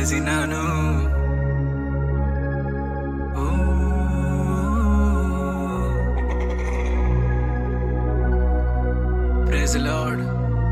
जैसी नानो। Praise the Lord.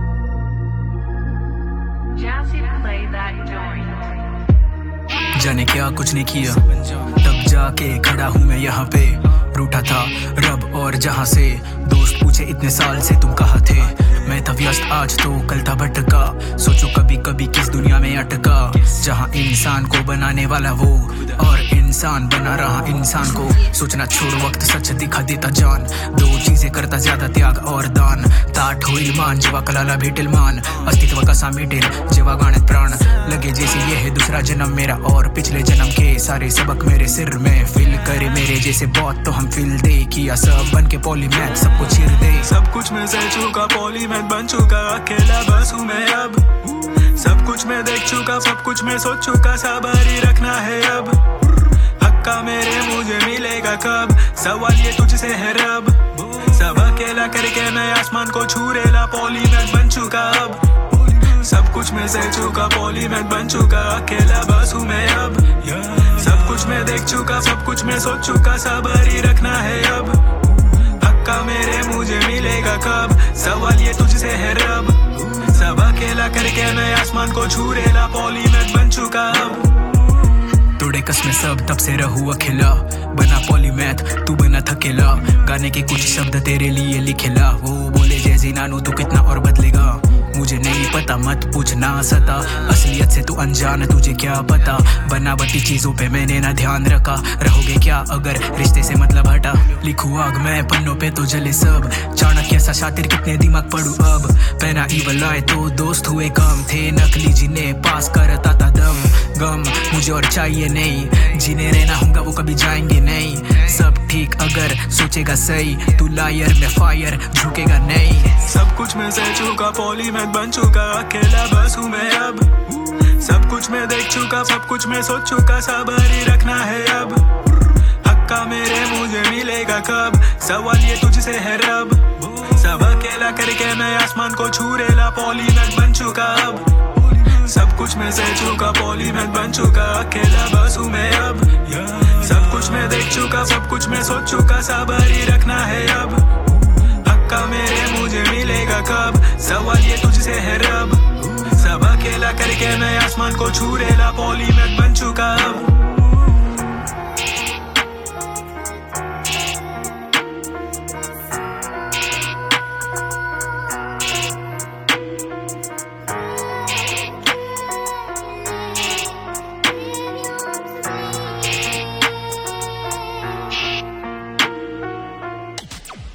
जाने क्या कुछ नहीं किया, तब जाके खड़ा हूँ मैं यहाँ पे। रूठा था रब और जहाँ से, दोस्त पूछे इतने साल से तुम कहाँ थे। मैं था व्यस्त आज तो कल था भटका, सोचो कभी कभी किस दुनिया में अटका, जहाँ इंसान को बनाने वाला वो और इंसान बना रहा इंसान को। सोचना छोड़ वक्त सच दिखा देता जान, दो चीजें करता ज्यादा त्याग और दान। ताठ होईल मान जेव्हा कलाला भेटेल मान, अस्तित्व कसा मिटेल जेव्हा गाण्यात प्राण लगे। जैसे ये है दूसरा जन्म मेरा और पिछले जन्म के सारे सबक मेरे सिर में फिल करे मेरे जैसे बहुत तो हम फिल दे किया सब बन के पॉलीमैथ सबको चीर दे। सब कुछ मैं सह चुका पॉलीमैथ बन चुका, अकेला बस हूँ मैं अब। सब कुछ मैं देख चुका, सब कुछ मैं सोच चुका, सवारी रखना है अब। हक्का मेरे मुझे मिलेगा कब, सवाल ये तुझसे है रब। सब अकेला करके मैं आसमान को छू रेला, पॉलीमैथ बन चुका अब। सब कुछ मैं सह चुका पॉलीमैथ बन चुका, अकेला बस हूँ मैं अब। सब कुछ मैं देख चुका, सब कुछ मैं सोच चुका, सवारी रखना है अब। हक्का मेरे मुझे मिलेगा कब, सवाल ये तुझसे है रब। सब अकेला करके मैं आसमान को छू रेला, पॉलीमैथ बन चुका अब। तोड़े कसमें सब तब से रहूँ अकेला, बना पॉलीमैथ तू बना थकेला। गाने के कुछ शब्द तेरे लिए लिखेला, वो बोले जैसी नानू तू कितना और बदलेगा। मुझे नहीं पता मत पूछना सता, असलियत से तू अनजान तुझे क्या पता। बनावटी चीजों पे मैंने ना ध्यान रखा, रहोगे क्या अगर रिश्ते से मतलब हटा। लिखूं आग मैं पन्नों पे तो जले सब, चाणक्य सा शातिर कितने दिमाग पढ़ू अब। पहना ईवल आए तो दोस्त हुए कम, थे नकली जिन्हें पास करता था दम। गम मुझे और चाहिए नहीं, जिन्हें रहना होगा वो कभी जाएंगे नहीं। सब ठीक अगर सोचेगा सही, तू लायर में फायर झुकेगा नहीं। सब कुछ मैं सह चुका पॉलीमैथ बन चुका, अकेला बस हूँ मैं अब। सब कुछ मैं देख चुका, सब कुछ मैं सोच चुका, सवारी रखना है अब। हक्का मेरे मुझे मिलेगा कब, सवाल ये तुझसे है रब। सब अकेला करके मैं आसमान को छू रेला, पॉलीमैथ बन चुका अब। सब कुछ मैं सह चुका पॉलीमैथ बन चुका, अकेला बस हूँ मैं अब। सब कुछ मैं देख चुका, सब कुछ मैं सोच चुका, सवारी रखना है अब। हक्का मेरे मुझे मिलेगा कब, सवाल ये तुझसे है रब। सब अकेला करके मैं आसमान को छू रेला, पॉलीमैथ बन चुका अब।